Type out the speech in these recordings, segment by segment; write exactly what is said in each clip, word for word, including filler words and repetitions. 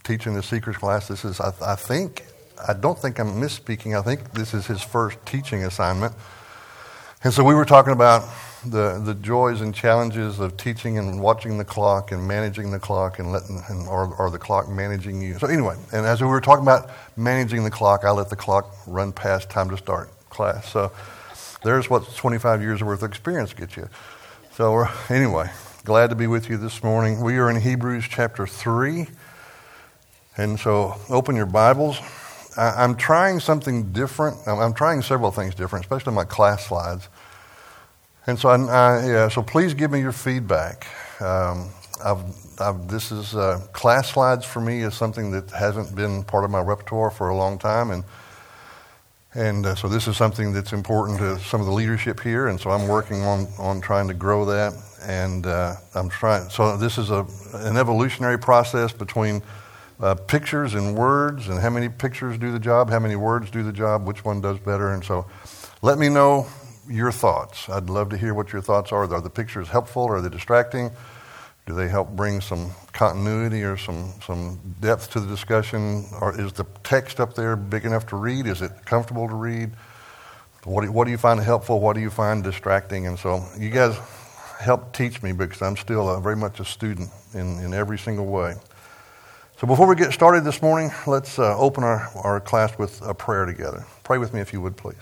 teaching the Seekers class. This is, I, I think, I don't think I'm misspeaking. I think this is his first teaching assignment. And so we were talking about the the joys and challenges of teaching and watching the clock and managing the clock and letting, and, or, or the clock managing you. So anyway, and as we were talking about managing the clock, I let the clock run past time to start class. So there's what twenty-five years worth of experience gets you. So we're, anyway, glad to be with you this morning. We are in Hebrews chapter three. And so open your Bibles. I, I'm trying something different. I'm, I'm trying several things different, especially my class slides. And so, I, I, yeah, so please give me your feedback. Um, I've, I've, this is uh, class slides for me is something that hasn't been part of my repertoire for a long time, and and uh, so this is something that's important to some of the leadership here. And so I'm working on on trying to grow that, and uh, I'm trying. So this is a an evolutionary process between uh, pictures and words, and how many pictures do the job, how many words do the job, which one does better. And so, let me know your thoughts. I'd love to hear what your thoughts are. Are the pictures helpful? Are they distracting? Do they help bring some continuity or some, some depth to the discussion? Or is the text up there big enough to read? Is it comfortable to read? What do, what do you find helpful? What do you find distracting? And so you guys help teach me, because I'm still a, very much a student in, in every single way. So before we get started this morning, let's uh, open our, our class with a prayer together. Pray with me if you would, please.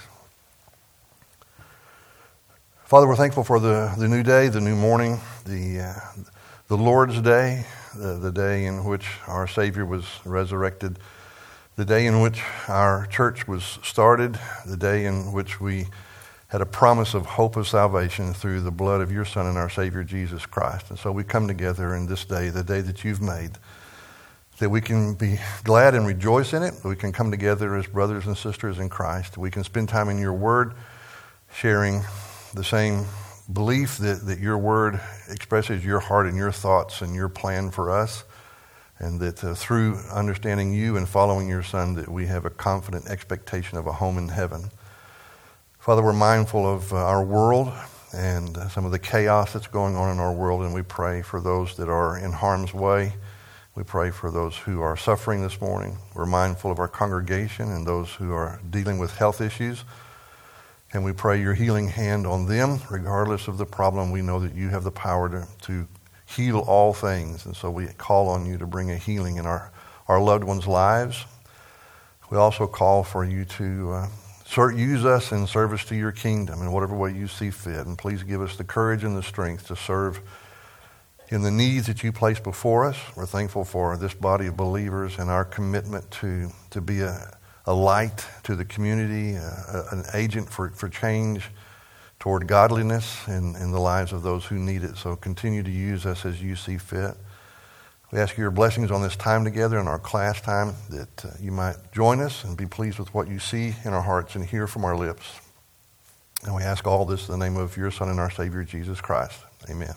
Father, we're thankful for the, the new day, the new morning, the uh, the Lord's Day, the, the day in which our Savior was resurrected, the day in which our church was started, the day in which we had a promise of hope of salvation through the blood of your Son and our Savior, Jesus Christ. And so we come together in this day, the day that you've made, that we can be glad and rejoice in it, that we can come together as brothers and sisters in Christ, we can spend time in your word, sharing the same belief that, that your word expresses your heart and your thoughts and your plan for us, and that uh, through understanding you and following your Son, that we have a confident expectation of a home in heaven. Father, we're mindful of uh, our world and uh, some of the chaos that's going on in our world, and we pray for those that are in harm's way. We pray for those who are suffering this morning. We're mindful of our congregation and those who are dealing with health issues. And we pray your healing hand on them, regardless of the problem. We know that you have the power to, to heal all things. And so we call on you to bring a healing in our, our loved ones' lives. We also call for you to uh, ser- use us in service to your kingdom in whatever way you see fit. And please give us the courage and the strength to serve in the needs that you place before us. We're thankful for this body of believers and our commitment to, to be a a light to the community, uh, an agent for, for change toward godliness in, in the lives of those who need it. So continue to use us as you see fit. We ask your blessings on this time together in our class time, that uh, you might join us and be pleased with what you see in our hearts and hear from our lips. And we ask all this in the name of your Son and our Savior, Jesus Christ. Amen.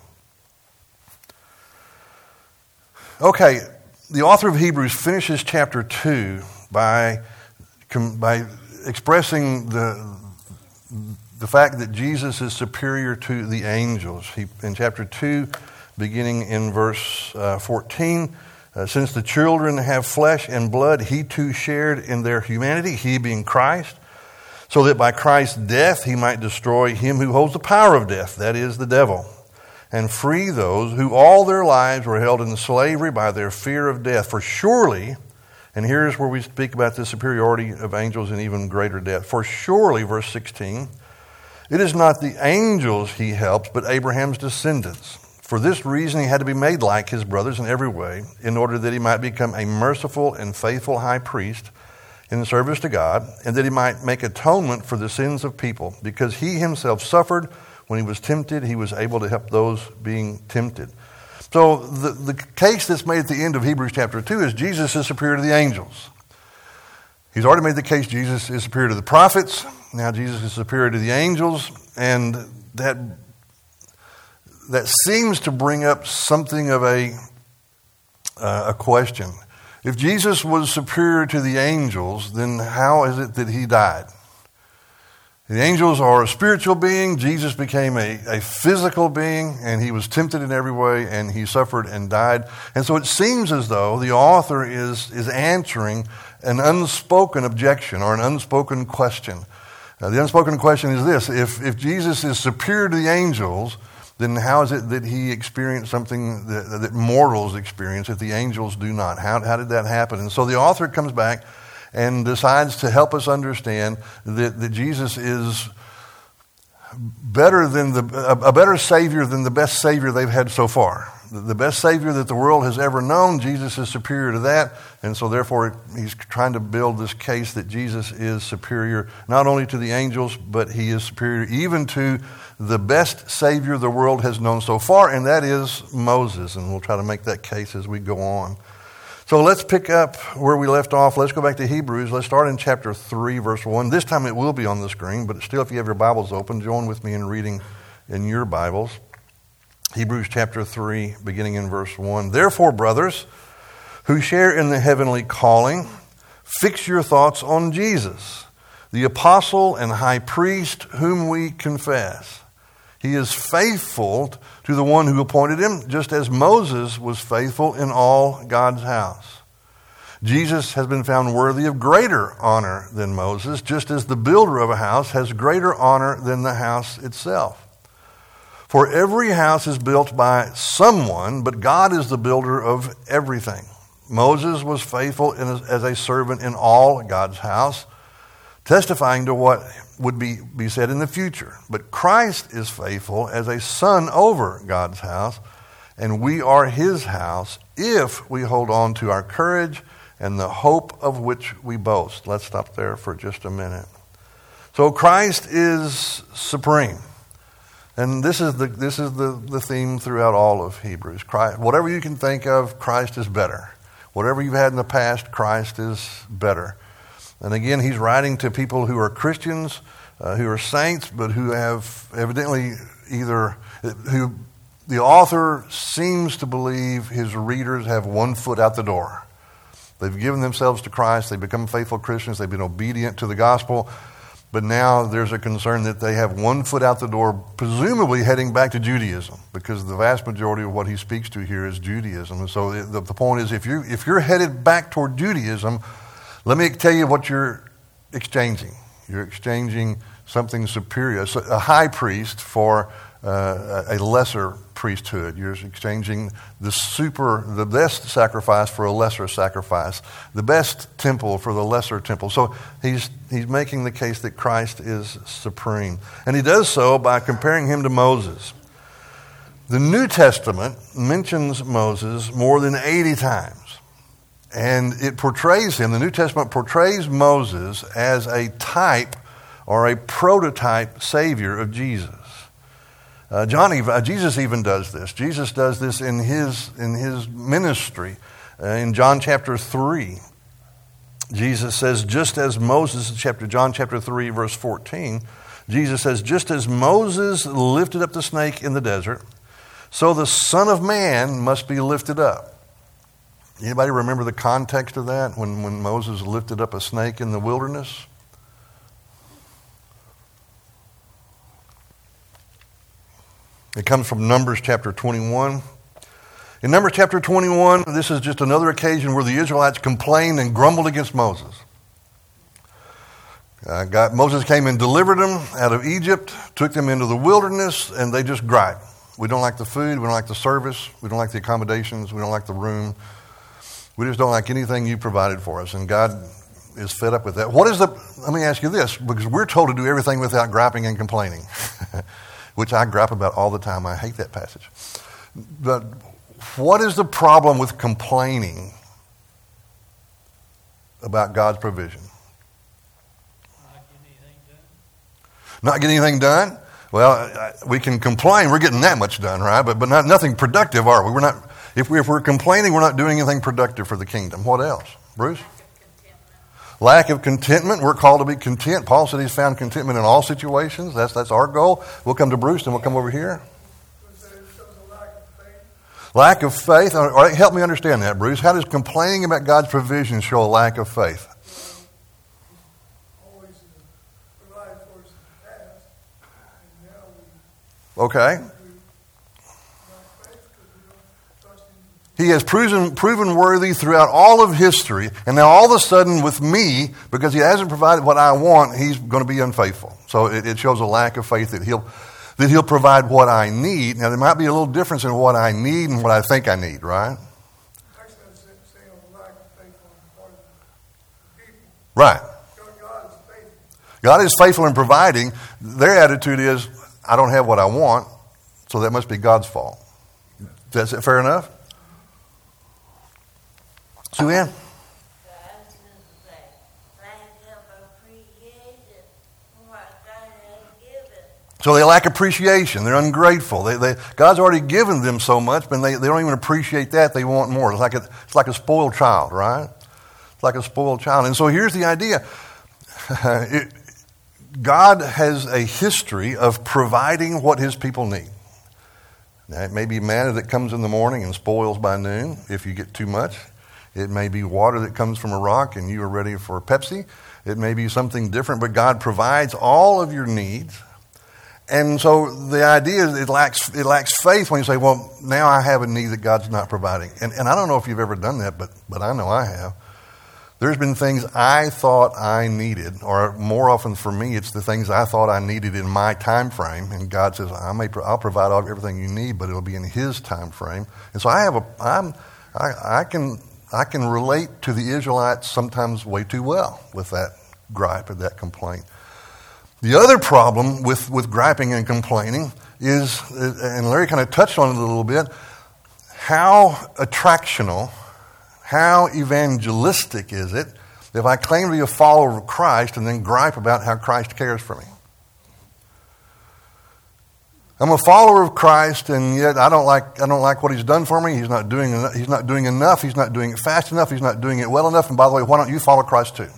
Okay, the author of Hebrews finishes chapter two by by expressing the the fact that Jesus is superior to the angels. He, in chapter two, beginning in verse uh, fourteen, uh, since the children have flesh and blood, he too shared in their humanity, he being Christ, so that by Christ's death he might destroy him who holds the power of death, that is, the devil, and free those who all their lives were held in slavery by their fear of death. For surely, and here's where we speak about the superiority of angels in even greater depth. For surely, verse sixteen, it is not the angels he helps, but Abraham's descendants. For this reason he had to be made like his brothers in every way, in order that he might become a merciful and faithful high priest in service to God, and that he might make atonement for the sins of people. Because he himself suffered when he was tempted, he was able to help those being tempted. So the, the case that's made at the end of Hebrews chapter two is Jesus is superior to the angels. He's already made the case Jesus is superior to the prophets. Now Jesus is superior to the angels. And that that seems to bring up something of a, uh, a question. If Jesus was superior to the angels, then how is it that he died? The angels are a spiritual being. Jesus became a, a physical being, and he was tempted in every way, and he suffered and died. And so it seems as though the author is, is answering an unspoken objection or an unspoken question. Uh, the unspoken question is this: if, if Jesus is superior to the angels, then how is it that he experienced something that, that mortals experience that the angels do not? How, how did that happen? And so the author comes back and decides to help us understand that, that Jesus is better than the a, a better Savior than the best Savior they've had so far. The, the best Savior that the world has ever known, Jesus is superior to that, and so therefore he's trying to build this case that Jesus is superior not only to the angels, but he is superior even to the best Savior the world has known so far, and that is Moses. And we'll try to make that case as we go on. So let's pick up where we left off. Let's go back to Hebrews. Let's start in chapter three, verse one. This time it will be on the screen, but still, if you have your Bibles open, join with me in reading in your Bibles. Hebrews chapter three, beginning in verse one. Therefore, brothers, who share in the heavenly calling, fix your thoughts on Jesus, the apostle and high priest whom we confess. He is faithful to the one who appointed him, just as Moses was faithful in all God's house. Jesus has been found worthy of greater honor than Moses, just as the builder of a house has greater honor than the house itself. For every house is built by someone, but God is the builder of everything. Moses was faithful in, as a servant in all God's house, testifying to what would be, be said in the future. But Christ is faithful as a son over God's house, and we are his house if we hold on to our courage and the hope of which we boast. Let's stop there for just a minute. So Christ is supreme. And this is the this is the, the theme throughout all of Hebrews. Christ, whatever you can think of, Christ is better. Whatever you've had in the past, Christ is better. And again, he's writing to people who are Christians, uh, who are saints, but who have evidently either, who the author seems to believe his readers have one foot out the door. They've given themselves to Christ, they've become faithful Christians, they've been obedient to the gospel, but now there's a concern that they have one foot out the door, presumably heading back to Judaism, because the vast majority of what he speaks to here is Judaism. And so the, the point is, if you if you're headed back toward Judaism, let me tell you what you're exchanging. You're exchanging something superior, a high priest for uh, a lesser priesthood. You're exchanging the super, the best sacrifice for a lesser sacrifice, the best temple for the lesser temple. So he's he's making the case that Christ is supreme, and he does so by comparing him to Moses. The New Testament mentions Moses more than eighty times. And it portrays him, the New Testament portrays Moses as a type or a prototype Savior of Jesus. Uh, John, uh, Jesus even does this. Jesus does this in his in his ministry. Uh, in John chapter three, Jesus says, just as Moses, chapter John chapter three, verse fourteen, Jesus says, just as Moses lifted up the snake in the desert, so the Son of Man must be lifted up. Anybody remember the context of that when, when Moses lifted up a snake in the wilderness? It comes from Numbers chapter twenty-one. In Numbers chapter twenty-one, this is just another occasion where the Israelites complained and grumbled against Moses. Uh, God, Moses came and delivered them out of Egypt, took them into the wilderness, and they just griped. We don't like the food, we don't like the service, we don't like the accommodations, we don't like the room. We just don't like anything you provided for us, and God is fed up with that. What is the, let me ask you this, because we're told to do everything without griping and complaining, which I gripe about all the time. I hate that passage. But what is the problem with complaining about God's provision? Not getting anything done. Not getting anything done? Well, we can complain. We're getting that much done, right? But but not nothing productive, are we? We're not. If, we, if we're complaining, we're not doing anything productive for the kingdom. What else? Bruce? Lack of contentment. We're called to be content. Paul said he's found contentment in all situations. That's that's our goal. We'll come to Bruce and we'll come over here. Lack of faith. All right, help me understand that, Bruce. How does complaining about God's provision show a lack of faith? Always provide for us Okay. He has proven, proven worthy throughout all of history. And now all of a sudden with me, because he hasn't provided what I want, he's going to be unfaithful. So it, it shows a lack of faith that he'll, that he'll provide what I need. Now there might be a little difference in what I need and what I think I need, right? Right. God is faithful in providing. Their attitude is, I don't have what I want, so that must be God's fault. Is that fair enough? Sue Ann? So they lack appreciation. They're ungrateful. They, they, God's already given them so much, but they, they don't even appreciate that. They want more. It's like a, it's like a spoiled child, right? It's like a spoiled child. And so here's the idea. it, God has a history of providing what his people need. Now, it may be manna that comes in the morning and spoils by noon if you get too much. It may be water that comes from a rock and you are ready for Pepsi. It may be something different, but God provides all of your needs. And so the idea is it lacks, it lacks faith when you say, well, now I have a need that God's not providing. And, and I don't know if you've ever done that, but, but I know I have. There's been things I thought I needed, or more often for me, it's the things I thought I needed in my time frame. And God says, I may, I'll provide all, everything you need, but it'll be in his time frame. And so I have a, I'm, I, I can, I can relate to the Israelites sometimes way too well with that gripe or that complaint. The other problem with, with griping and complaining is, and Larry kind of touched on it a little bit, how attractional, how evangelistic is it if I claim to be a follower of Christ and then gripe about how Christ cares for me? I'm a follower of Christ, and yet I don't like I don't like what he's done for me. He's not doing enough. He's not doing enough. He's not doing it fast enough. He's not doing it well enough. And by the way, why don't you follow Christ too?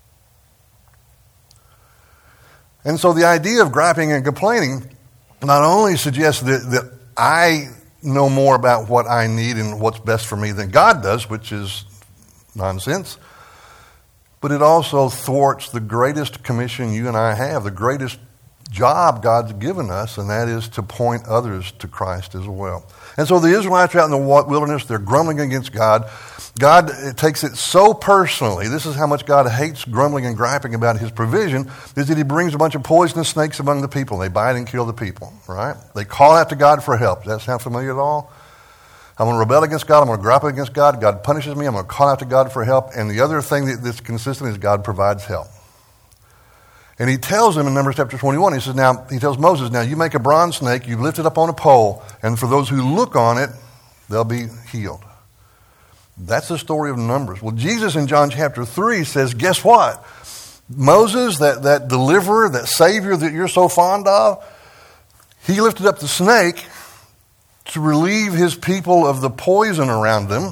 And so the idea of griping and complaining not only suggests that, that I know more about what I need and what's best for me than God does, which is nonsense, but it also thwarts the greatest commission you and I have, the greatest job God's given us, and that is to point others to Christ as well. And so the Israelites are out in the wilderness, they're grumbling against God. God takes it so personally. This is how much God hates grumbling and griping about his provision, is that he brings a bunch of poisonous snakes among the people. They bite and kill the people, right? They call out to God for help. Does that sound familiar at all? I'm going to rebel against God. I'm going to gripe against God. God punishes me. I'm going to call out to God for help. And the other thing that, that's consistent is God provides help. And he tells him in Numbers chapter twenty-one, he says, now, he tells Moses, now you make a bronze snake, you lift it up on a pole, and for those who look on it, they'll be healed. That's the story of Numbers. Well, Jesus in John chapter three says, guess what? Moses, that, that deliverer, that savior that you're so fond of, he lifted up the snake to relieve his people of the poison around them.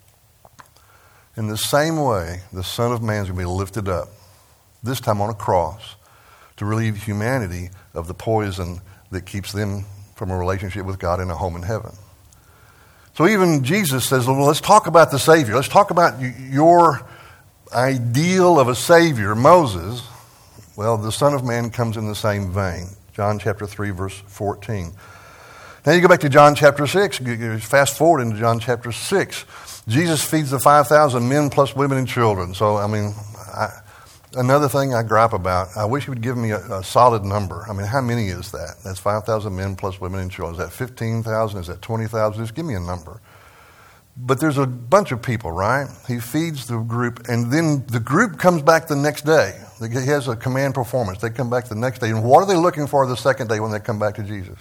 In the same way, the Son of Man is going to be lifted up, this time on a cross, to relieve humanity of the poison that keeps them from a relationship with God in a home in heaven. So even Jesus says, well, let's talk about the Savior. Let's talk about your ideal of a Savior, Moses. Well, the Son of Man comes in the same vein. John chapter three, verse fourteen. Now you go back to John chapter six. Fast forward into John chapter six. Jesus feeds the five thousand men plus women and children. So, I mean, I, another thing I gripe about, I wish you would give me a, a solid number. I mean, how many is that? That's five thousand men plus women and children. Is that fifteen thousand? Is that twenty thousand? Just give me a number. But there's a bunch of people, right? He feeds the group, and then the group comes back the next day. He has a command performance. They come back the next day. And what are they looking for the second day when they come back to Jesus?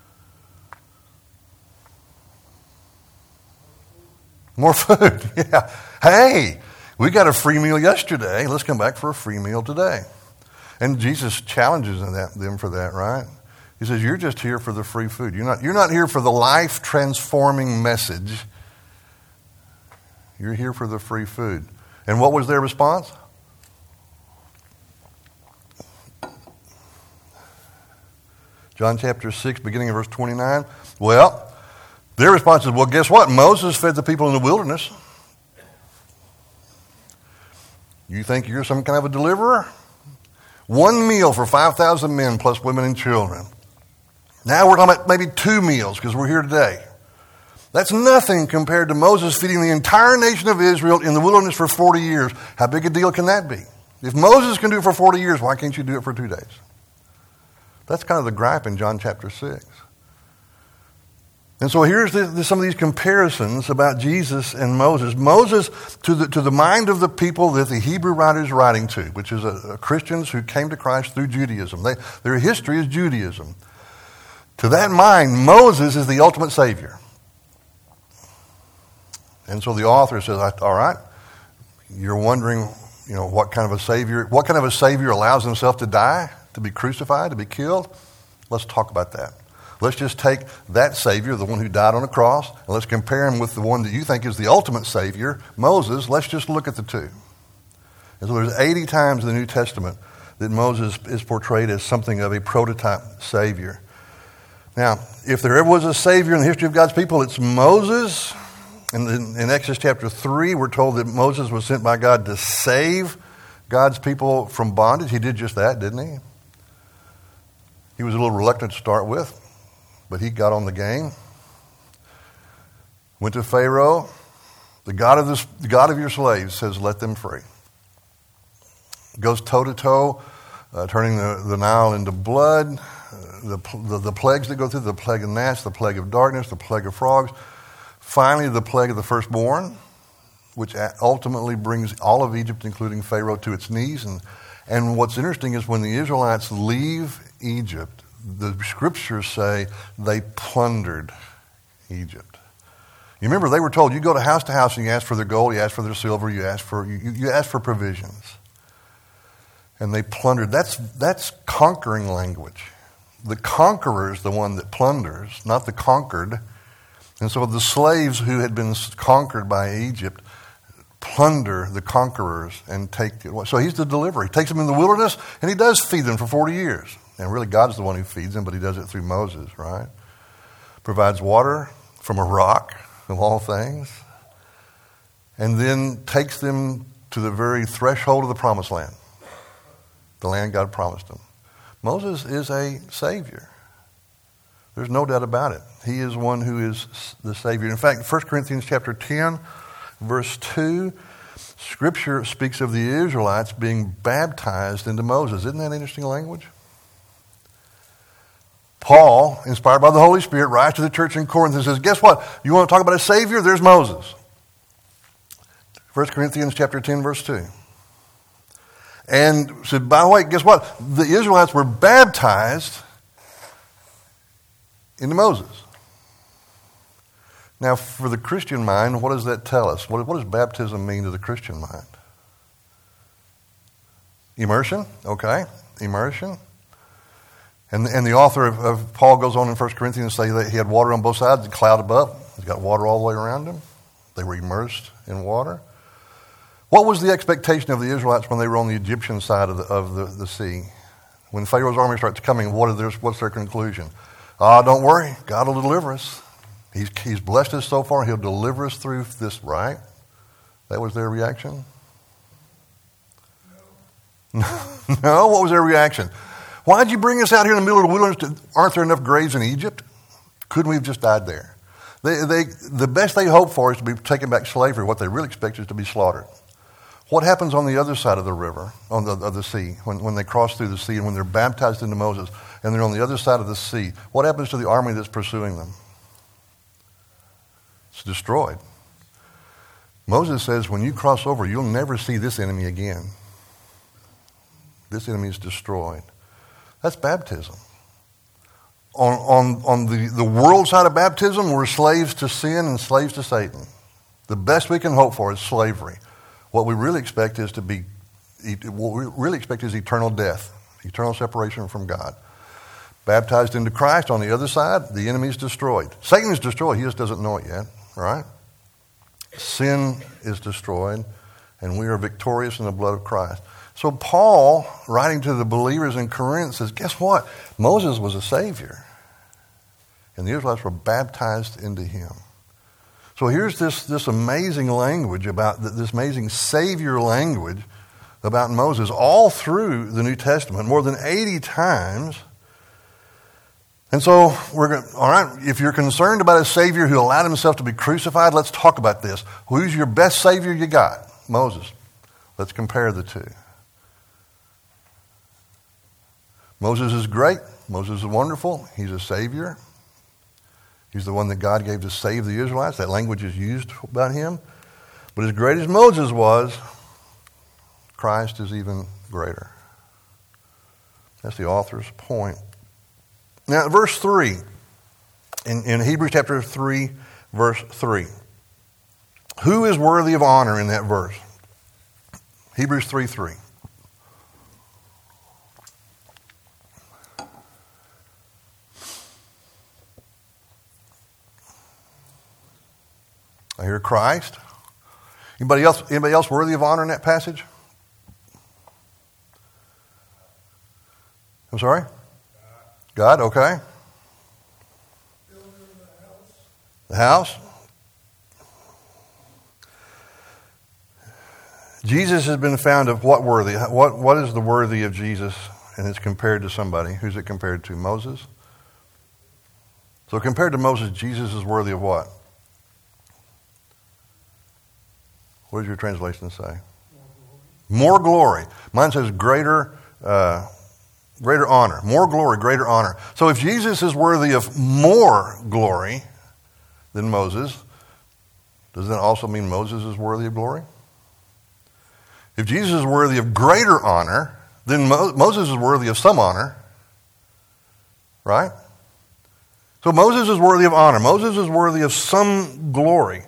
More food. Yeah. Hey, we got a free meal yesterday. Let's come back for a free meal today. And Jesus challenges them for that, right? He says, you're just here for the free food. You're not, you're not here for the life-transforming message. You're here for the free food. And what was their response? John chapter six, beginning of verse twenty-nine. Well, their response is, well, guess what? Moses fed the people in the wilderness. You think you're some kind of a deliverer? One meal for five thousand men plus women and children. Now we're talking about maybe two meals because we're here today. That's nothing compared to Moses feeding the entire nation of Israel in the wilderness for forty years. How big a deal can that be? If Moses can do it for forty years, why can't you do it for two days? That's kind of the gripe in John chapter six. And so here's the, the, some of these comparisons about Jesus and Moses. Moses, to the, to the mind of the people that the Hebrew writer is writing to, which is a, a Christians who came to Christ through Judaism. They, their history is Judaism. To that mind, Moses is the ultimate Savior. And so the author says, all right, you're wondering, you know, what kind of a Savior, what kind of a Savior allows himself to die, to be crucified, to be killed? Let's talk about that. Let's just take that Savior, the one who died on the cross, and let's compare him with the one that you think is the ultimate Savior, Moses. Let's just look at the two. And so there's eighty times in the New Testament that Moses is portrayed as something of a prototype Savior. Now, if there ever was a Savior in the history of God's people, it's Moses. And in, in Exodus chapter three, we're told that Moses was sent by God to save God's people from bondage. He did just that, didn't he? He was a little reluctant to start with, but he got on the game. Went to Pharaoh. The God of this, the God of your slaves says, let them free. Goes toe to toe, uh, turning the, the Nile into blood. Uh, the, the the plagues that go through, the plague of gnats, the plague of darkness, the plague of frogs. Finally, the plague of the firstborn, which ultimately brings all of Egypt, including Pharaoh, to its knees. And and what's interesting is when the Israelites leave Egypt, the scriptures say they plundered Egypt. You remember, they were told, you go to house to house and you ask for their gold, you ask for their silver, you ask for you, you ask for provisions. And they plundered. That's that's conquering language. The conqueror is the one that plunders, not the conquered. And so the slaves who had been conquered by Egypt plunder the conquerors and take it. So he's the deliverer. He takes them in the wilderness and he does feed them for forty years. And really God's the one who feeds them, but he does it through Moses, right? Provides water from a rock, of all things, and then takes them to the very threshold of the promised land, the land God promised them. Moses is a Savior. There's no doubt about it. He is one who is the Savior. In fact, First Corinthians chapter ten, verse two, Scripture speaks of the Israelites being baptized into Moses. Isn't that interesting language? Paul, inspired by the Holy Spirit, writes to the church in Corinth and says, guess what? You want to talk about a Savior? There's Moses. First Corinthians chapter ten, verse two. And said, by the way, guess what? The Israelites were baptized into Moses. Now, for the Christian mind, what does that tell us? What, what does baptism mean to the Christian mind? Immersion, okay, immersion. And, and the author of, of Paul goes on in First Corinthians to say that he had water on both sides, the cloud above. He's got water all the way around him. They were immersed in water. What was the expectation of the Israelites when they were on the Egyptian side of the, of the, the sea? When Pharaoh's army starts coming, what are their, what's their conclusion? Ah, oh, don't worry, God will deliver us. He's, he's blessed us so far, he'll deliver us through this, right? That was their reaction? No. No, what was their reaction? Why'd you bring us out here in the middle of the wilderness? To, aren't there enough graves in Egypt? Couldn't we have just died there? They, they, the best they hope for is to be taken back slavery. What they really expect is to be slaughtered. What happens on the other side of the river, on the, of the sea, when, when they cross through the sea and when they're baptized into Moses and they're on the other side of the sea? What happens to the army that's pursuing them? It's destroyed. Moses says, when you cross over, you'll never see this enemy again. This enemy is destroyed. That's baptism. On, on, on the, the world side of baptism, we're slaves to sin and slaves to Satan. The best we can hope for is slavery. What we really expect is to be, what we really expect is eternal death, eternal separation from God. Baptized into Christ, on the other side, the enemy is destroyed. Satan is destroyed, he just doesn't know it yet, right? Sin is destroyed, and we are victorious in the blood of Christ. So Paul, writing to the believers in Corinth, says, guess what? Moses was a Savior, and the Israelites were baptized into him. So here's this, this amazing language about, this amazing Savior language about Moses all through the New Testament, more than eighty times. And so, we're going all right, if you're concerned about a Savior who allowed himself to be crucified, let's talk about this. Who's your best Savior you got? Moses. Let's compare the two. Moses is great. Moses is wonderful. He's a Savior. He's the one that God gave to save the Israelites. That language is used about him. But as great as Moses was, Christ is even greater. That's the author's point. Now, verse three, in, in Hebrews chapter three, verse three. Who is worthy of honor in that verse? Hebrews three three. I hear Christ. Anybody else, anybody else worthy of honor in that passage? I'm sorry? God, okay. The house. Jesus has been found of what worthy? What, what is the worthy of Jesus? And it's compared to somebody. Who's it compared to? Moses? So compared to Moses, Jesus is worthy of what? What does your translation say? More glory. More glory. Mine says greater uh, greater honor. More glory, greater honor. So if Jesus is worthy of more glory than Moses, does that also mean Moses is worthy of glory? If Jesus is worthy of greater honor, then Mo- Moses is worthy of some honor. Right? So Moses is worthy of honor. Moses is worthy of some glory.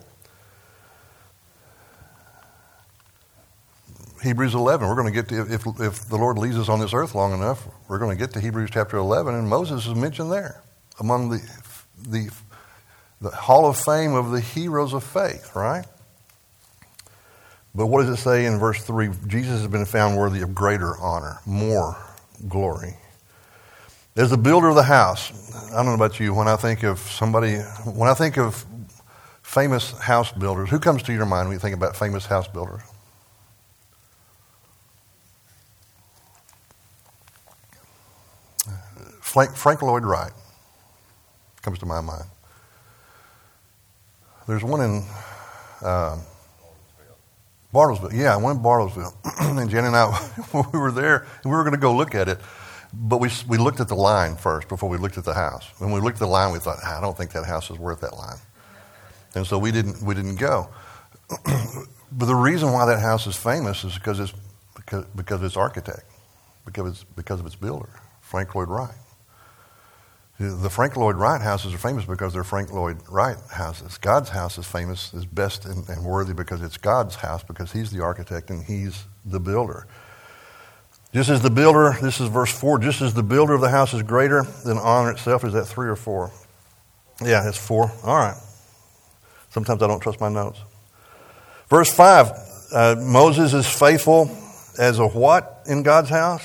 Hebrews eleven, we're going to get to, if, if the Lord leaves us on this earth long enough, we're going to get to Hebrews chapter eleven, and Moses is mentioned there among the, the, the hall of fame of the heroes of faith, right? But what does it say in verse three? Jesus has been found worthy of greater honor, more glory. As the builder of the house, I don't know about you, when I think of somebody, when I think of famous house builders, who comes to your mind when you think about famous house builders? Frank Lloyd Wright comes to my mind. There's one in uh, Bartlesville. Yeah, one in Bartlesville. And Jen and I, we were there, and we were going to go look at it. But we we looked at the line first before we looked at the house. When we looked at the line, we thought, I don't think that house is worth that line. And so we didn't we didn't go. But the reason why that house is famous is because it's because, because of its architect, because it's because of its builder, Frank Lloyd Wright. The Frank Lloyd Wright houses are famous because they're Frank Lloyd Wright houses. God's house is famous, is best and, and worthy because it's God's house, because he's the architect and he's the builder. Just as the builder, this is verse four, just as the builder of the house is greater than honor itself. Is that three or four? Yeah, that's four. All right. Sometimes I don't trust my notes. Verse five, uh, Moses is faithful as a what in God's house?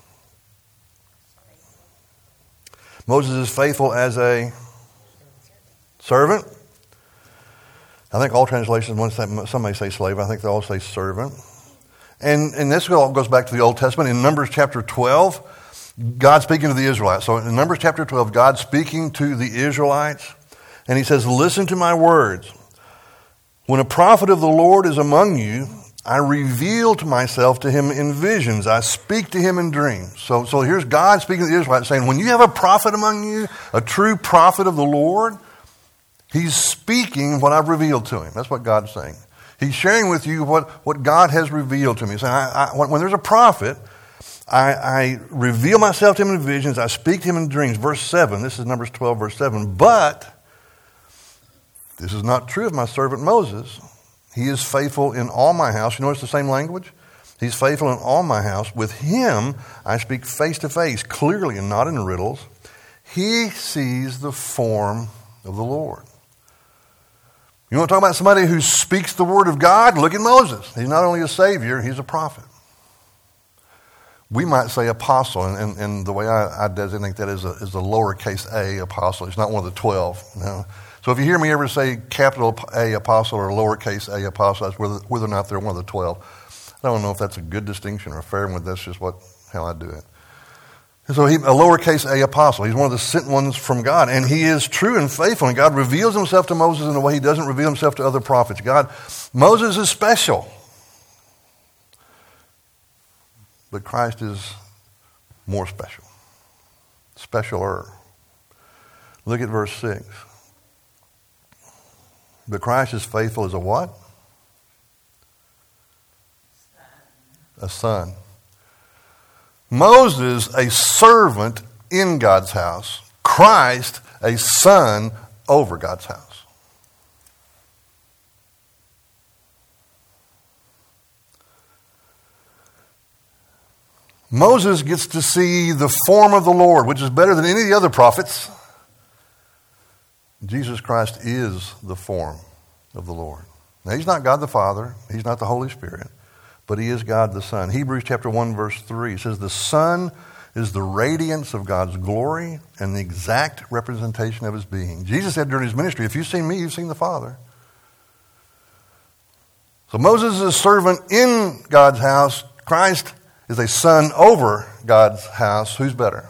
Moses is faithful as a servant. I think all translations, some may say slave, I think they all say servant. And, and this all goes back to the Old Testament. In Numbers chapter twelve, God speaking to the Israelites. So in Numbers chapter twelve, God speaking to the Israelites, and he says, listen to my words. When a prophet of the Lord is among you, I reveal to myself to him in visions. I speak to him in dreams. So, so here's God speaking to the Israelites saying, when you have a prophet among you, a true prophet of the Lord, he's speaking what I've revealed to him. That's what God's saying. He's sharing with you what, what God has revealed to me. So I, I, when, when there's a prophet, I, I reveal myself to him in visions. I speak to him in dreams. Verse seven, this is Numbers twelve, verse seven. But this is not true of my servant Moses. He is faithful in all my house. You notice the same language? He's faithful in all my house. With him, I speak face to face, clearly and not in riddles. He sees the form of the Lord. You want to talk about somebody who speaks the word of God? Look at Moses. He's not only a savior, he's a prophet. We might say apostle, and, and, and the way I, I designate that is a, is a lowercase a apostle. It's not one of the twelve. No. So if you hear me ever say capital A apostle or lowercase a apostle, that's whether, whether or not they're one of the twelve. I don't know if that's a good distinction or a fair one. That's just what how I do it. And so he, a lowercase a apostle. He's one of the sent ones from God. And he is true and faithful. And God reveals himself to Moses in a way he doesn't reveal himself to other prophets. God, Moses is special. But Christ is more special. Specialer. Look at verse six. But Christ is faithful as a what? A son. Moses, a servant in God's house. Christ, a son over God's house. Moses gets to see the form of the Lord, which is better than any of the other prophets. Jesus Christ is the form of the Lord. Now, he's not God the Father. He's not the Holy Spirit. But he is God the Son. Hebrews chapter one verse three says, the Son is the radiance of God's glory and the exact representation of his being. Jesus said during his ministry, if you've seen me, you've seen the Father. So Moses is a servant in God's house. Christ is a son over God's house. Who's better?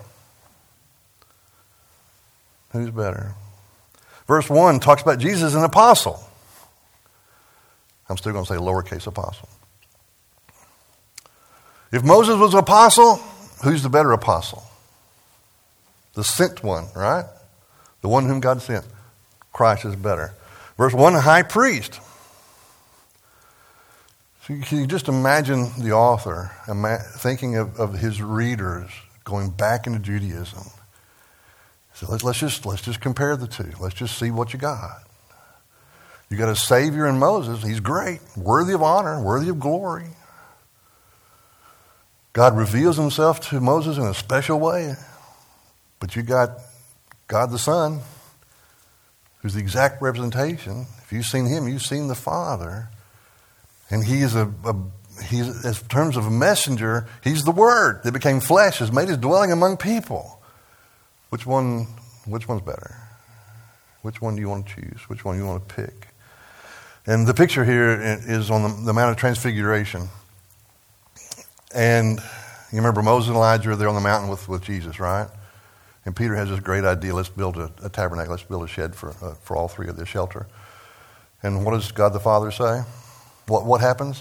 Who's better? Verse one talks about Jesus as an apostle. I'm still going to say lowercase apostle. If Moses was an apostle, who's the better apostle? The sent one, right? The one whom God sent. Christ is better. Verse one, high priest. So can you just imagine the author thinking of, of his readers going back into Judaism? So let's, let's just let's just compare the two. Let's just see what you got. You got a Savior in Moses. He's great, worthy of honor, worthy of glory. God reveals himself to Moses in a special way. But you got God the Son, who's the exact representation. If you've seen him, you've seen the Father. And he is a, a he's, in terms of a messenger, he's the Word that became flesh, has made his dwelling among people. Which one, which one's better? Which one do you want to choose? Which one do you want to pick? And the picture here is on the, the Mount of Transfiguration. And you remember Moses and Elijah are there on the mountain with, with Jesus, right? And Peter has this great idea. Let's build a, a tabernacle. Let's build a shed for uh, for all three of their shelter. And what does God the Father say? What what happens?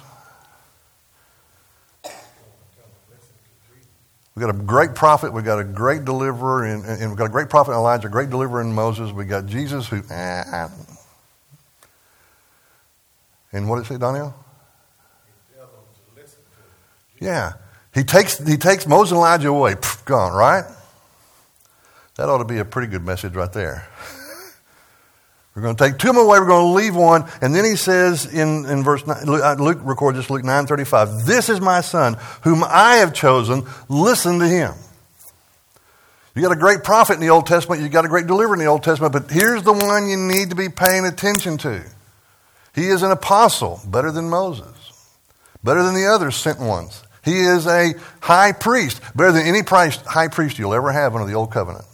We've got a great prophet. We've got a great deliverer. And, and we've got a great prophet in Elijah, a great deliverer in Moses. We've got Jesus who... Ah. And what did it say, Daniel? Yeah. He takes he takes Moses and Elijah away. Pff, gone, right? That ought to be a pretty good message right there. We're going to take two of them away. We're going to leave one. And then he says in, in verse nine, Luke records this, Luke nine thirty-five, this is my son whom I have chosen. Listen to him. You got a great prophet in the Old Testament. You got a great deliverer in the Old Testament. But here's the one you need to be paying attention to. He is an apostle, better than Moses, better than the other sent ones. He is a high priest, better than any priest, high priest you'll ever have under the Old Covenant.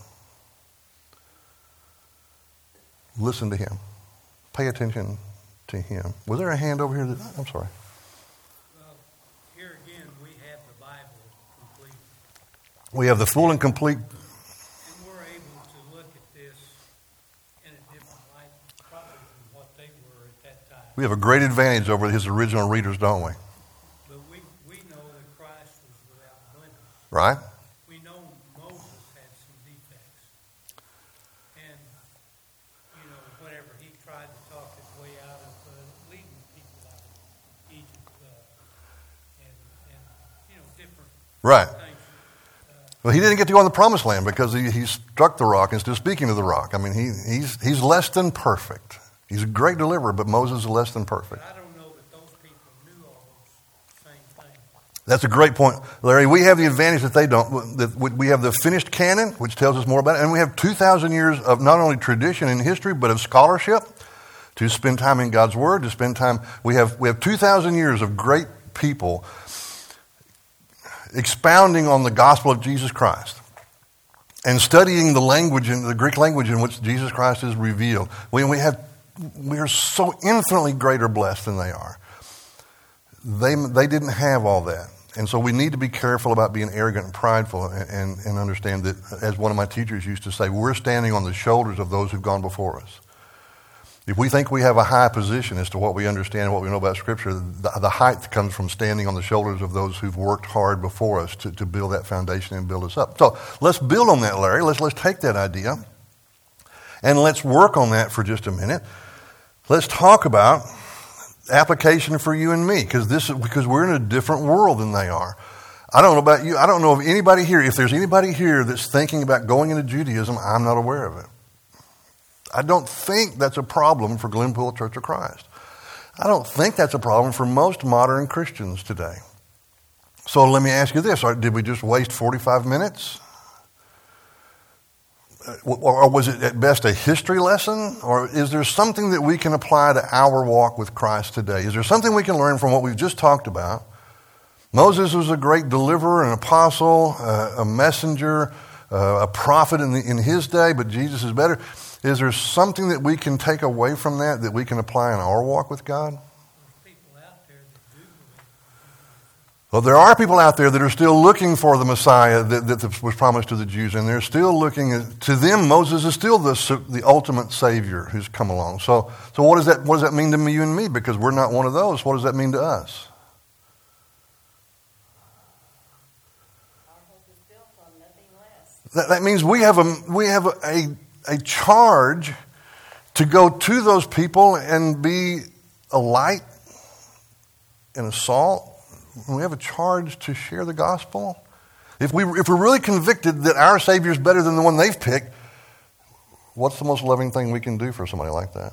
Listen to him. Pay attention to him. Was there a hand over here? That, I'm sorry. Well, here again, we have the Bible complete. We have the full and complete. And we're able to look at this in a different light, probably than what they were at that time. We have a great advantage over his original readers, don't we? But we, we know that Christ was without blemish. Right? We know Moses had some defects. And, you know, whenever he tried to talk his way out of uh, leading people out of Egypt, uh, and, and, you know, different Right. things. Well, he didn't get to go on the promised land because he, he struck the rock instead of speaking to the rock. I mean, he, he's, he's less than perfect. He's a great deliverer, but Moses is less than perfect. But I don't know that those people knew all those same things. That's a great point, Larry. We have the advantage that they don't. That we have the finished canon, which tells us more about it, and we have two thousand years of not only tradition and history, but of scholarship to spend time in God's Word, to spend time. We have we have two thousand years of great people expounding on the gospel of Jesus Christ and studying the language, in the Greek language in which Jesus Christ is revealed. We, we have we are so infinitely greater blessed than they are. They they didn't have all that. And so we need to be careful about being arrogant and prideful and, and, and understand that, as one of my teachers used to say, we're standing on the shoulders of those who've gone before us. If we think we have a high position as to what we understand and what we know about Scripture, the, the height comes from standing on the shoulders of those who've worked hard before us to, to build that foundation and build us up. So let's build on that, Larry. Let's, let's take that idea and let's work on that for just a minute. Let's talk about application for you and me, because this is because we're in a different world than they are. I don't know about you. I don't know of anybody here. If there's anybody here that's thinking about going into Judaism, I'm not aware of it. I don't think that's a problem for Glenpool Church of Christ. I don't think that's a problem for most modern Christians today. So let me ask you this. Did we just waste forty-five minutes? Or was it at best a history lesson? Or is there something that we can apply to our walk with Christ today? Is there something we can learn from what we've just talked about? Moses was a great deliverer, an apostle, uh, a messenger, uh, a prophet in, the, in his day, but Jesus is better. Is there something that we can take away from that that we can apply in our walk with God? Well, there are people out there that are still looking for the Messiah that, that was promised to the Jews, and they're still looking at, to them, Moses is still the, the ultimate Savior who's come along. So, so what does that what does that mean to you and me? Because we're not one of those. What does that mean to us? That, that means we have a we have a, a a charge to go to those people and be a light and a salt. We have a charge to share the gospel. If, we, if we're really convicted that our Savior is better than the one they've picked, what's the most loving thing we can do for somebody like that?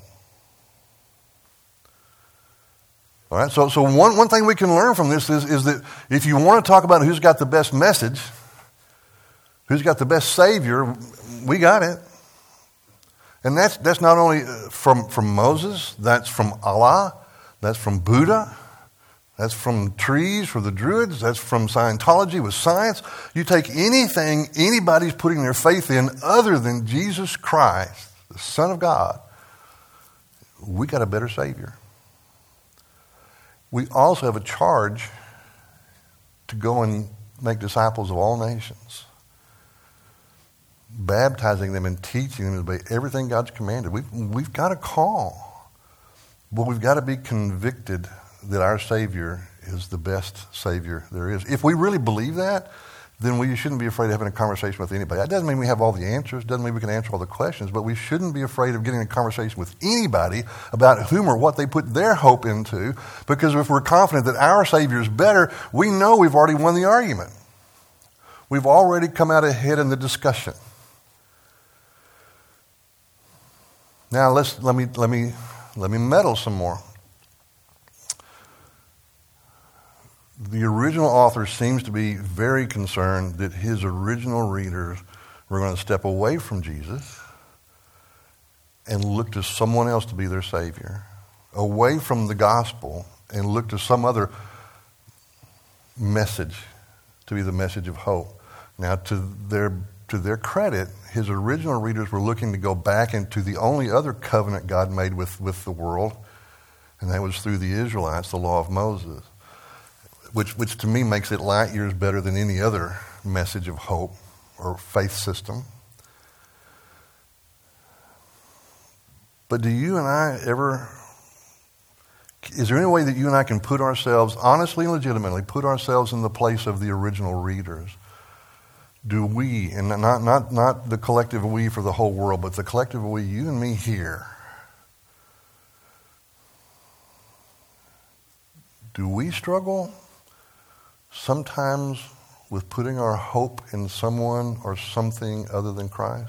All right, so, so one, one thing we can learn from this is, is that if you want to talk about who's got the best message, who's got the best Savior, we got it. And that's, that's not only from, from Moses, that's from Allah, that's from Buddha, that's from trees for the Druids. That's from Scientology with science. You take anything anybody's putting their faith in other than Jesus Christ, the Son of God, we got a better Savior. We also have a charge to go and make disciples of all nations, baptizing them and teaching them to obey everything God's commanded. We've, we've got a call, but we've got to be convicted that our Savior is the best Savior there is. If we really believe that, then we shouldn't be afraid of having a conversation with anybody. That doesn't mean we have all the answers, doesn't mean we can answer all the questions, but we shouldn't be afraid of getting a conversation with anybody about whom or what they put their hope into, because if we're confident that our Savior is better, we know we've already won the argument. We've already come out ahead in the discussion. Now let's let me let me let me meddle some more. The original author seems to be very concerned that his original readers were going to step away from Jesus and look to someone else to be their Savior, away from the gospel and look to some other message to be the message of hope. Now, to their to their credit, his original readers were looking to go back into the only other covenant God made with, with the world, and that was through the Israelites, the law of Moses. Which, which to me makes it light years better than any other message of hope or faith system. But do you and I ever, is there any way that you and I can put ourselves, honestly and legitimately, put ourselves in the place of the original readers? Do we, and not, not, not the collective we for the whole world, but the collective we, you and me here, do we struggle sometimes with putting our hope in someone or something other than Christ?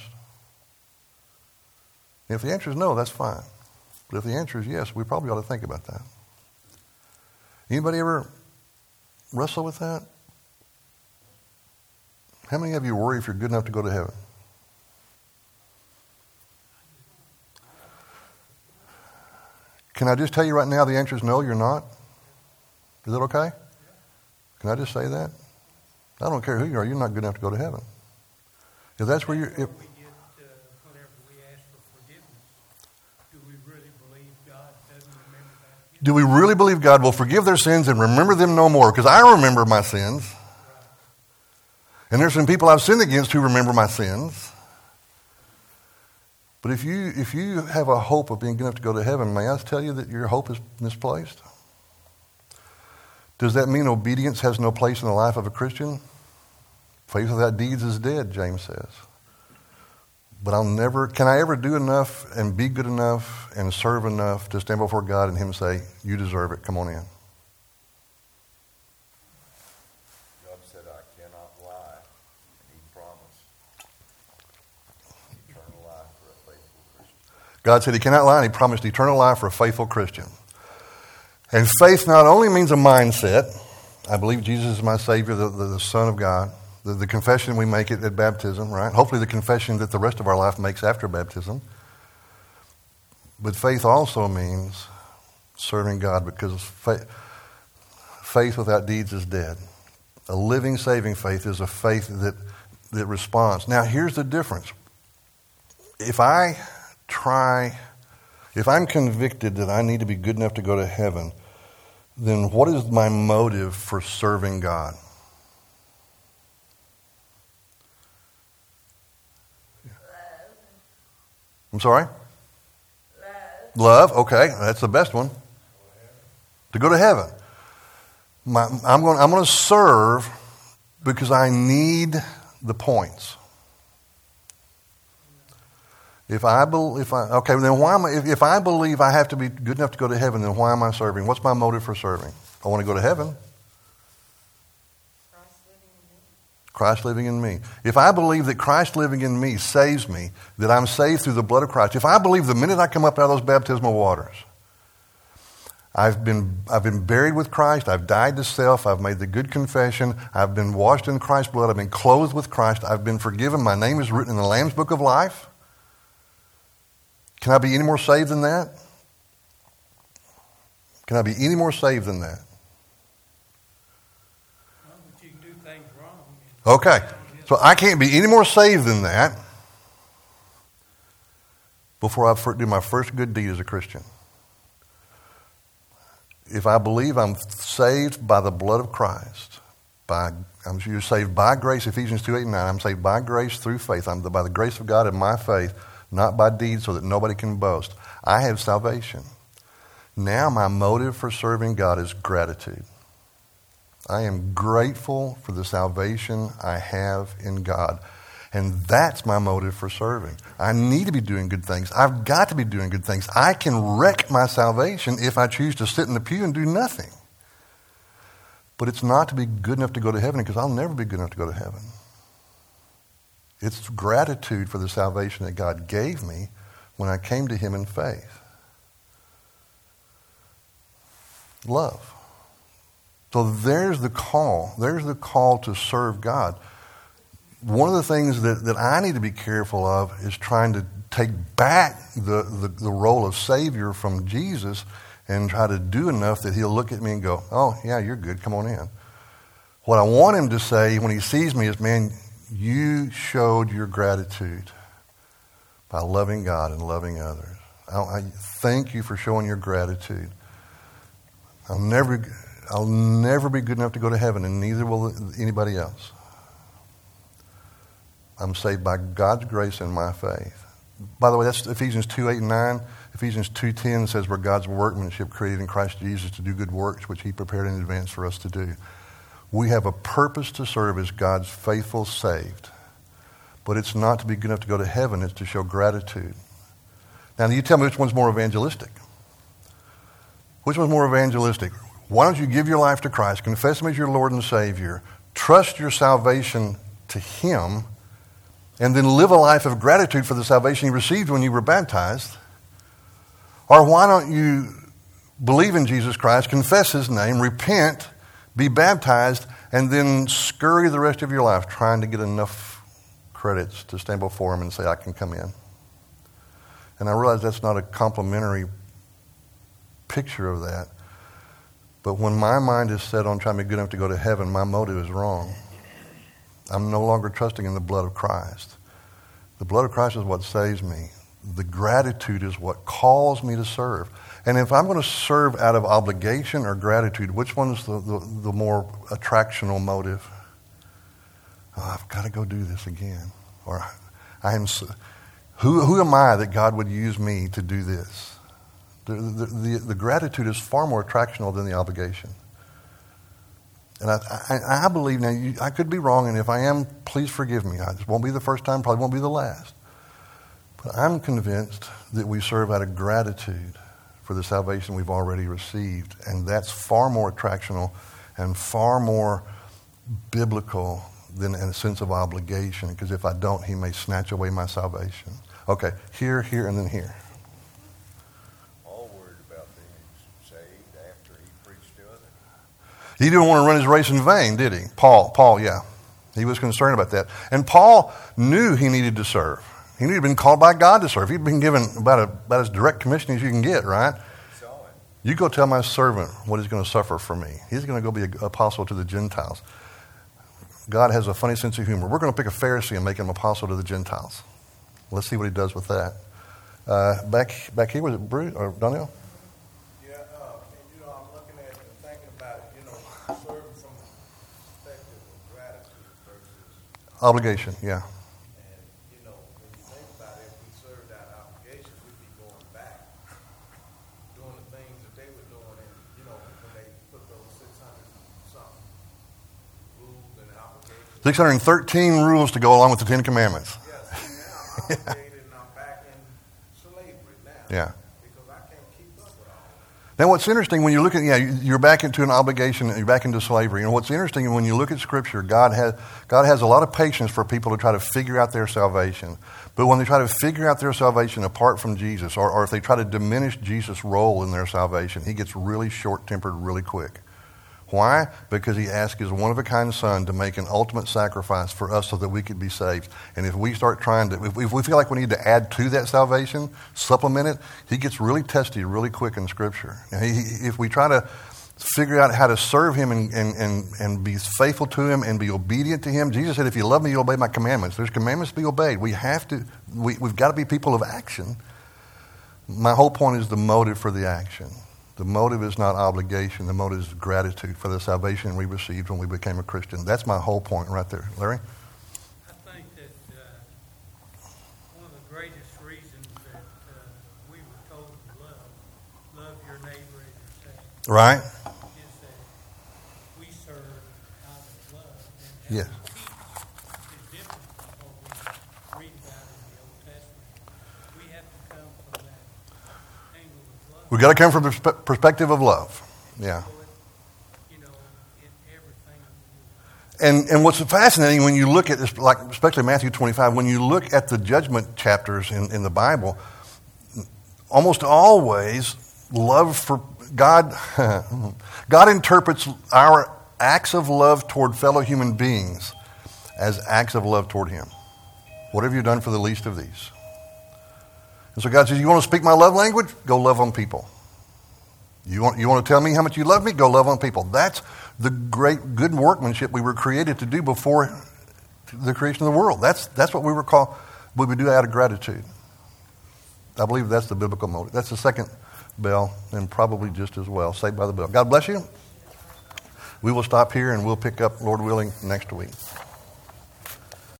If the answer is no, that's fine. But if the answer is yes, we probably ought to think about that. Anybody ever wrestle with that? How many of you worry if you're good enough to go to heaven? Can I just tell you right now the answer is no, you're not? Is that okay? Can I just say that? I don't care who you are, you're not good enough to go to heaven. If that's where you're... If, we get, uh, whenever we ask for forgiveness, do we really believe God doesn't remember that? Do we really believe God will forgive their sins and remember them no more? Because I remember my sins. And there's some people I've sinned against who remember my sins. But if you if you have a hope of being good enough to go to heaven, may I tell you that your hope is misplaced? Does that mean obedience has no place in the life of a Christian? Faith without deeds is dead, James says. But I'll never, can I ever do enough and be good enough and serve enough to stand before God and Him say, you deserve it, come on in? God said, I cannot lie, and He promised eternal life for a faithful Christian. God said He cannot lie, and He promised eternal life for a faithful Christian. And faith not only means a mindset. I believe Jesus is my Savior, the, the, the Son of God. The, the confession we make it at baptism, right? Hopefully the confession that the rest of our life makes after baptism. But faith also means serving God, because faith, faith without deeds is dead. A living, saving faith is a faith that, that responds. Now, here's the difference. If I try, if I'm convicted that I need to be good enough to go to heaven, then what is my motive for serving God? I'm sorry? Love. Love, okay, that's the best one. To go to heaven. My, I'm going. I'm going to serve because I need the points. If I believe, if I okay, then why am I? If, if I believe I have to be good enough to go to heaven, then why am I serving? What's my motive for serving? I want to go to heaven. Christ living in me. If I believe that Christ living in me saves me, that I'm saved through the blood of Christ, if I believe the minute I come up out of those baptismal waters, I've been I've been buried with Christ, I've died to self, I've made the good confession, I've been washed in Christ's blood, I've been clothed with Christ, I've been forgiven, my name is written in the Lamb's Book of Life. Can I be any more saved than that? Can I be any more saved than that? Well, but you can do things wrong. Okay, so I can't be any more saved than that before I do my first good deed as a Christian. If I believe I'm saved by the blood of Christ, by I'm you're saved by grace, Ephesians two, eight, and nine, I'm saved by grace through faith. I'm by the grace of God and my faith, not by deeds so that nobody can boast. I have salvation. Now my motive for serving God is gratitude. I am grateful for the salvation I have in God. And that's my motive for serving. I need to be doing good things. I've got to be doing good things. I can wreck my salvation if I choose to sit in the pew and do nothing. But it's not to be good enough to go to heaven, because I'll never be good enough to go to heaven. It's gratitude for the salvation that God gave me when I came to Him in faith. Love. So there's the call. There's the call to serve God. One of the things that, that I need to be careful of is trying to take back the, the, the role of Savior from Jesus and try to do enough that He'll look at me and go, oh, yeah, you're good, come on in. What I want Him to say when He sees me is, man, you showed your gratitude by loving God and loving others. I, I thank you for showing your gratitude. I'll never, I'll never be good enough to go to heaven, and neither will anybody else. I'm saved by God's grace and my faith. By the way, that's Ephesians two, eight, and nine. Ephesians two, ten says we're God's workmanship created in Christ Jesus to do good works, which He prepared in advance for us to do. We have a purpose to serve as God's faithful saved. But it's not to be good enough to go to heaven. It's to show gratitude. Now, you tell me which one's more evangelistic. Which one's more evangelistic? Why don't you give your life to Christ, confess Him as your Lord and Savior, trust your salvation to Him, and then live a life of gratitude for the salvation you received when you were baptized? Or why don't you believe in Jesus Christ, confess His name, repent, be baptized, and then scurry the rest of your life trying to get enough credits to stand before Him and say, I can come in? And I realize that's not a complimentary picture of that. But when my mind is set on trying to be good enough to go to heaven, my motive is wrong. I'm no longer trusting in the blood of Christ. The blood of Christ is what saves me. The gratitude is what calls me to serve. And if I'm going to serve out of obligation or gratitude, which one's the, the, the more attractional motive? Oh, I've got to go do this again. Or I am. So, who who am I that God would use me to do this? The, the, the, the gratitude is far more attractional than the obligation. And I, I, I believe, now you, I could be wrong, and if I am, please forgive me. I, this won't be the first time, probably won't be the last. But I'm convinced that we serve out of gratitude for the salvation we've already received. And that's far more attractional and far more biblical than in a sense of obligation. Because if I don't, he may snatch away my salvation. Okay, here, here, and then here. All worried about being saved after he preached to others. He didn't want to run his race in vain, did he? Paul, Paul, yeah. He was concerned about that. And Paul knew he needed to serve. He knew he'd been called by God to serve. He'd been given about, a, about as direct commission as you can get, right? You go tell my servant what he's going to suffer for me. He's going to go be an apostle to the Gentiles. God has a funny sense of humor. We're going to pick a Pharisee and make him apostle to the Gentiles. Let's see what he does with that. Uh, back back here, was it Bruce or Donnell? Yeah, uh, and, you know, I'm looking at it and thinking about it, you know, serving from the perspective of gratitude versus Obligation, yeah. And, you know, when you think about it, if we served out obligations, we'd be going back, doing the things that they were doing, and, you know, when they put those six hundred something rules and obligations. six hundred thirteen rules to go along with the Ten Commandments. Yeah, see, now I'm obligated and I'm back in slavery now. Yeah. Because I can't keep up with all that. Now, what's interesting when you look at, yeah, you're back into an obligation, you're back into slavery. And what's interesting when you look at Scripture, God has, God has a lot of patience for people to try to figure out their salvation. But when they try to figure out their salvation apart from Jesus, or, or if they try to diminish Jesus' role in their salvation, he gets really short-tempered really quick. Why? Because he asked his one-of-a-kind son to make an ultimate sacrifice for us so that we could be saved. And if we start trying to, if we feel like we need to add to that salvation, supplement it, he gets really testy really quick in Scripture. And he, if we try to figure out how to serve him and, and, and, and be faithful to him and be obedient to him, Jesus said, if you love me, you obey my commandments. There's commandments to be obeyed. We have to, we, we've got to be people of action. My whole point is the motive for the action. The motive is not obligation. The motive is gratitude for the salvation we received when we became a Christian. That's my whole point right there. Larry? I think that uh, one of the greatest reasons that uh, we were told to love, love your neighbor as yourself, Right? is that we serve out of love. And Yes. we teach is different from what we read about in the Old Testament. We have to come from that angle of love. We've got to come from the perspe- perspective of love. Yeah. You know, in everything we do. And and what's fascinating when you look at this, like especially Matthew twenty-five, when you look at the judgment chapters in, in the Bible, almost always love for God, God interprets our acts of love toward fellow human beings as acts of love toward him. What have you done for the least of these? And so God says, you want to speak my love language? Go love on people. You want, you want to tell me how much you love me? Go love on people. That's the great good workmanship we were created to do before the creation of the world. That's, that's what we were called, we would do out of gratitude. I believe that's the biblical motive. That's the second bell, and probably just as well. Saved by the bell. God bless you. We will stop here and we'll pick up, Lord willing, next week.